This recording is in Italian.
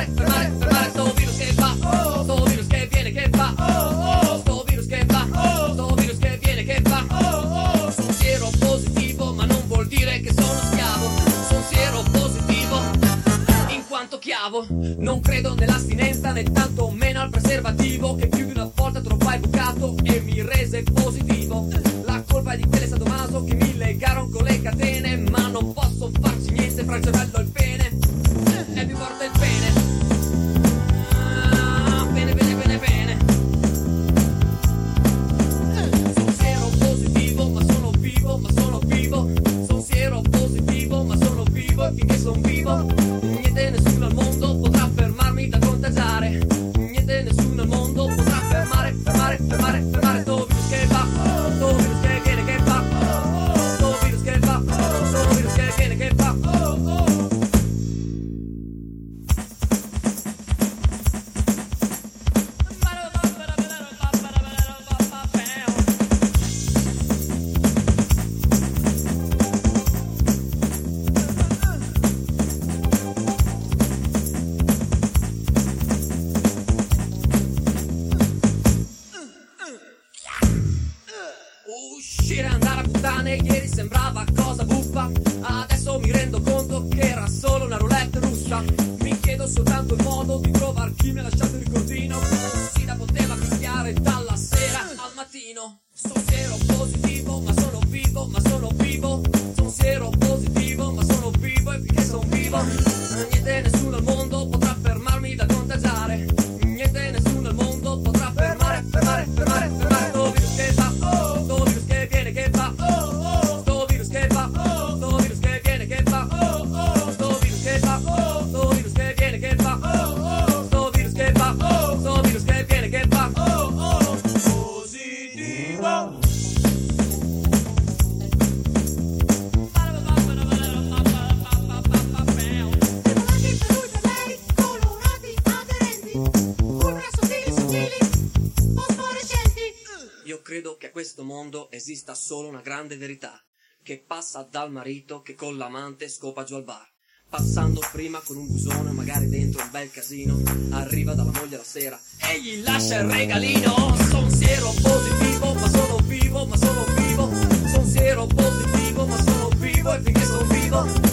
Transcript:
fermare, fermare sto virus che va, sto virus che viene che va, sto virus che va, sto virus che viene che va. Sono siero positivo ma non vuol dire che sono schiavo, sono siero positivo in quanto chiavo. Non credo nell'astinenza né tanto meno al preservativo, che più di una volta troppo hai bucato e mi rese positivo. La colpa è di quelle sadomaso che mi legaron con le catene, ma non posso farci niente fra il cervello e il pene. È più forte il pene. Bene, bene, bene, bene. Sono siero positivo ma sono vivo, ma sono vivo. Sono siero positivo ma sono vivo, e finché sono vivo niente, nessuno al mondo potrà fermarmi da contagiare. Niente, nessuno al mondo potrà fermare, fermare, fermare, fermare sto virus che va, sto virus che viene che va, sto virus che va, sto virus che viene che va. Uscire, andare a puttane, ieri sembrava cosa buffa, adesso mi rendo conto che era solo una roulette russa. Mi chiedo soltanto il modo di trovare chi mi ha lasciato il ricordino, così da poterla picchiare dalla sera al mattino. Sono siero positivo ma sono vivo, ma sono vivo. Sono siero positivo ma sono vivo, e finché sono vivo niente, nessuno al mondo potrà fermarmi da contagiare. Niente, nessuno al mondo potrà fermare, fermare, fermare, fermare sto virus che va, sto virus che viene che va, sto virus che va, sto virus che viene che va, sto virus che va, sto virus che viene che va, sto virus che va, sto virus che viene che va. Positivo. Io credo che a questo mondo esista solo una grande verità, che passa dal marito che con l'amante scopa giù al bar, passando prima con un busone, magari dentro un bel casino, arriva dalla moglie la sera e gli lascia il regalino. Son siero positivo ma sono vivo, ma sono vivo. Son siero positivo ma sono vivo, e finché sono vivo